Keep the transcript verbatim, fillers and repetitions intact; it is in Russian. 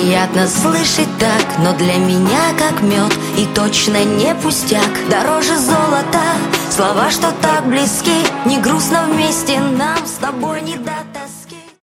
Приятно слышать так, но для меня как мед, и точно не пустяк. Дороже золота слова, что так близки. Не грустно вместе нам с тобой не до